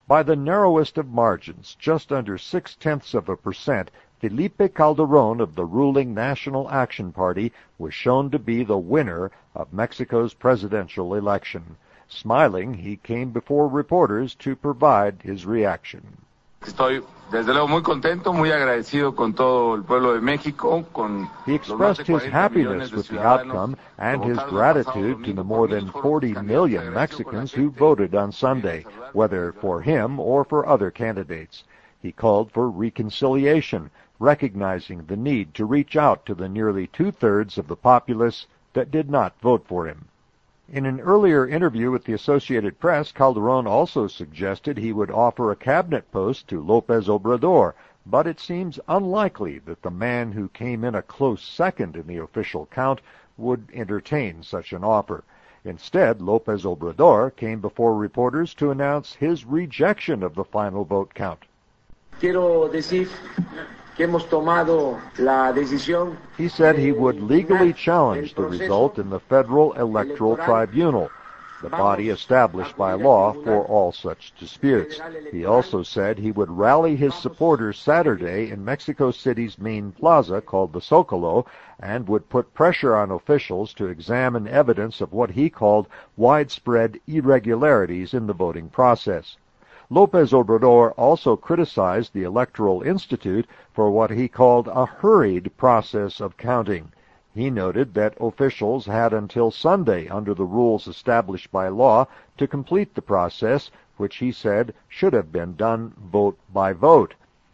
By the narrowest of margins, just under 0.6%, Felipe Calderón of the ruling National Action Party was shown to be the winner of Mexico's presidential election. Smiling, he came before reporters to provide his reaction. Estoy desde luego muy contento, muy agradecido con todo el pueblo de México, con He expressed his happiness with the outcome and his gratitude to the more than 40 million Mexicans who voted on Sunday, whether for him or for other candidates. He called for reconciliation, recognizing the need to reach out to the nearly two-thirds of the populace that did not vote for him. In an earlier interview with the Associated Press, Calderón also suggested he would offer a cabinet post to López Obrador, but it seems unlikely that the man who came in a close second in the official count would entertain such an offer. Instead, López Obrador came before reporters to announce his rejection of the final vote count. He said he would legally challenge the result in the Federal Electoral Tribunal, the body established by law for all such disputes. He also said he would rally his supporters Saturday in Mexico City's main plaza called the Zócalo and would put pressure on officials to examine evidence of what he called widespread irregularities in the voting process. López Obrador also criticized the Electoral Institute for what he called a hurried process of counting. He noted that officials had until Sunday, under the rules established by law, to complete the process, which he said should have been done vote by vote.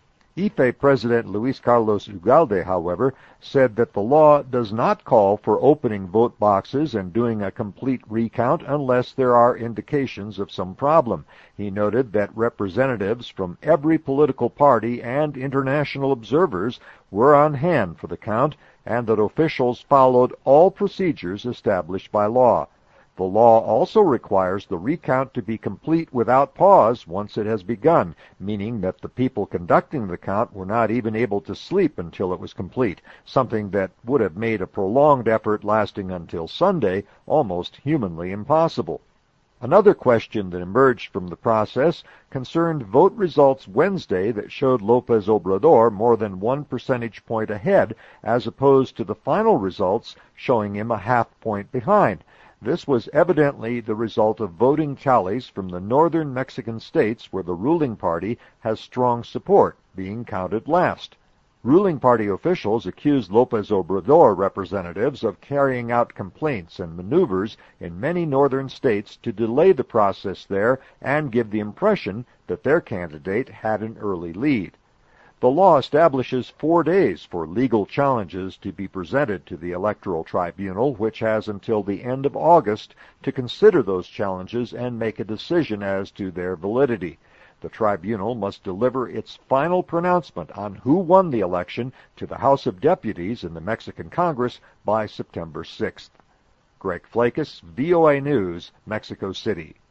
IFE President Luis Carlos Ugalde, however, said that the law does not call for opening vote boxes and doing a complete recount unless there are indications of some problem. He noted that representatives from every political party and international observers were on hand for the count and that officials followed all procedures established by law. The law also requires the recount to be complete without pause once it has begun, meaning that the people conducting the count were not even able to sleep until it was complete, something that would have made a prolonged effort lasting until Sunday almost humanly impossible. Another question that emerged from the process concerned vote results Wednesday that showed López Obrador more than 1 percentage point ahead, as opposed to the final results showing him a half point behind. This was evidently the result of voting tallies from the northern Mexican states where the ruling party has strong support, being counted last. Ruling party officials accused López Obrador representatives of carrying out complaints and maneuvers in many northern states to delay the process there and give the impression that their candidate had an early lead. The law establishes 4 days for legal challenges to be presented to the Electoral Tribunal, which has until the end of August to consider those challenges and make a decision as to their validity. The tribunal must deliver its final pronouncement on who won the election to the House of Deputies in the Mexican Congress by September 6th. Greg Flakus, VOA News, Mexico City.